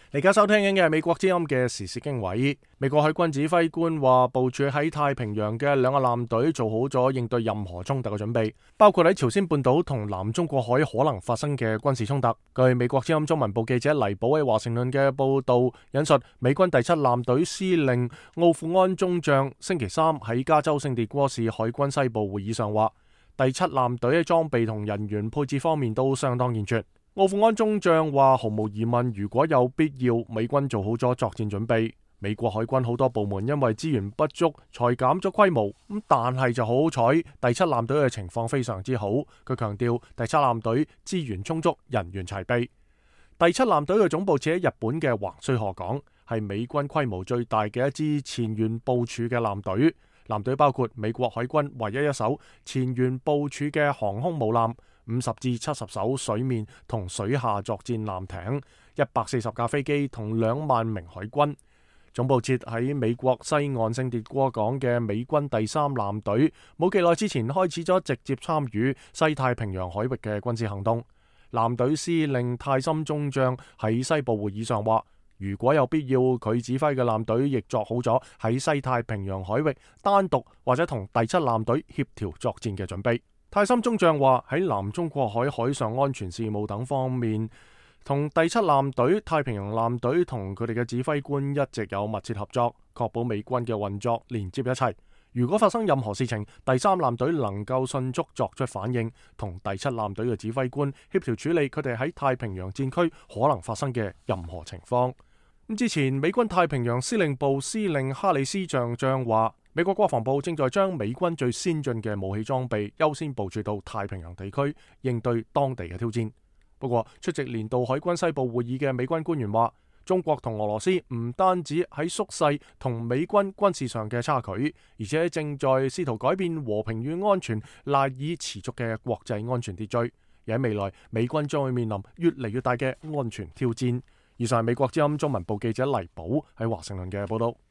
你而家收聽緊嘅係美國之音嘅時事經緯。美國海軍指揮官話，部署喺太平洋嘅兩個艦隊做好咗應對任何衝突嘅準備，包括喺朝鮮半島同南中國海可能發生嘅軍事衝突。據美國之音中文部記者黎寶喺華盛頓嘅報道引述，美軍第七艦隊司令奧庫安中將星期三喺加州聖迭戈市海軍西部會議上話，第七艦隊喺裝備同人員配置方面都相當健全。奧庫安中將話，毫無疑問，如果有必要，美軍做好咗作戰準備。美國海軍好多部門因為資源不足才減咗規模，但係就好彩，第七艦隊嘅情況非常之好。佢強調，第七艦隊資源充足，人員齊備。第七艦隊嘅總部設喺日本嘅橫須賀港，係美軍規模最大嘅一支前沿部署嘅艦隊。艦隊包括美國海軍唯一一艘前沿部署嘅航空母艦，50至70艘水面同水下作戰艦艇，140架飛機同2萬名海軍。總部設喺美國西岸聖迭戈港嘅美軍第三艦隊，冇幾耐之前開始咗直接參與西太平洋海域嘅軍事行動。艦隊司令泰森中將喺西部會議上話，如果有必要，佢指揮嘅艦隊亦作好咗喺西太平洋海域單獨或者同第七艦隊協調作戰嘅準備。泰森中將話，喺南中國海海上安全事務等方面，同第七艦隊、太平洋艦隊同佢哋嘅指揮官一直有密切合作，確保美軍嘅運作連接一齊。如果發生任何事情，第三艦隊能夠迅速作出反應，同第七艦隊嘅指揮官協調處理佢哋喺太平洋戰區可能發生嘅任何情況。之前美軍太平洋司令部司令哈里斯上將話，美國國防部正在將美軍最先進嘅武器裝備優先部署到太平洋地區，應對當地嘅挑戰。不過，出席年度海軍西部會議嘅美軍官員話，中國同俄羅斯唔單止喺縮細同美軍軍事上嘅差距，而且正在試圖改變和平與安全賴以持續嘅國際安全秩序，而喺未來，美軍將會面臨越嚟越大嘅安全挑戰。以上係美國之音中文部記者黎寶喺華盛頓嘅報道。